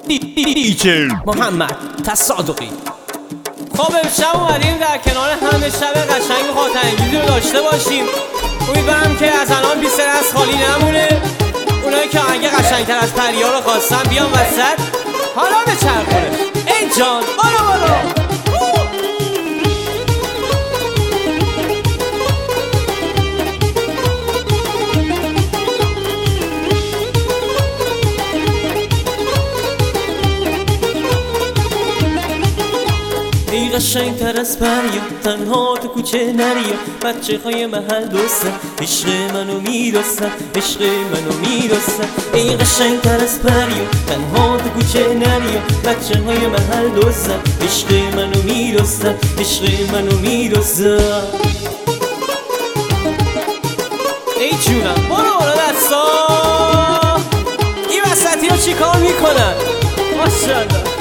دیجی محمد تصادقی. خب امشب اومدیم در کنار همه شب قشنگ خاطر انگیزی رو داشته باشیم. امیدوارم که از الان 20 از خالی نمونه. اونایی که آهنگ قشنگتر از پریا رو خواستن بیان وسط. حالا به چرخونه ای جان بالا ای قشنگتر از پریا تنها تو کوچه نریا، بچه های محل دوستن عشق منو میرسن، عشق منو میرسن. ای قشنگتر از پریا تنها تو کوچه نریا، بچه های محل دوستن عشق منو میرسن، عشق منو میرسن. ای جونم برو دستا. این وسطی ها چی کار میکنن؟ ماشاءالله.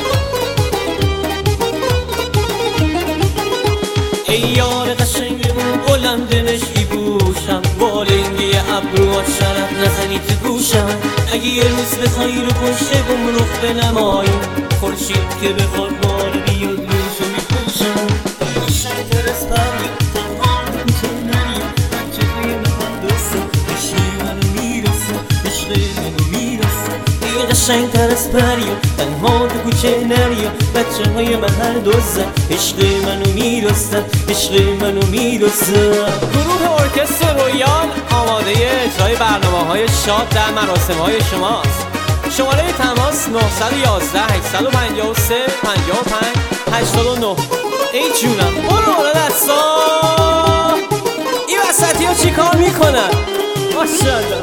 ای یار قشنگمون بلند نشی بوشم، بالنگی ابرو شرف نزنی تو گوشم. اگه یه روز بخوای رو پشت بوم رخ بنماییم، خورشید که بخواد بار بیاد روشو میپوشم. قشنگتر از پریا تنها تو کوچه نریا، بچه های محل دوستن عشق منو میرسن، عشق منو میرسن. ای قشنگتر از پریا تنها تو کوچه نریا، بچه های محل دوستن عشق منو میرسن، عشق منو میرسن. گروه ارکستر رویال آماده اجرای برنامه‌های شاد در مراسم‌های شماست. شماره تماس 911 853 55 89. ای جونم برو دستا. این وسطی ها چی کار میکنن؟ ماشاءالله.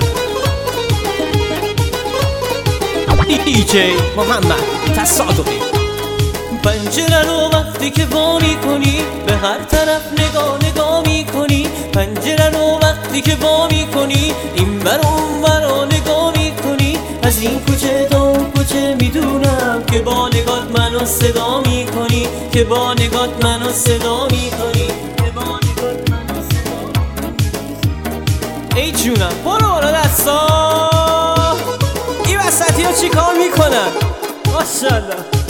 دیجی محمد تصادقی. پنجره رو وقتی که وا میکنی به هر طرف نگاه میکنی، پنجره رو وقتی که وا میکنی این ور اون ور نگاه میکنی. از این کوچه تا اون کوچه میدونم که با نگات منو صدا میکنی، که با نگات منو صدا میکنی، که با نگات منو صدا میکنی. ای جونم برو دستا. این وسطی ها چی کار میکنن؟ ماشاءالله.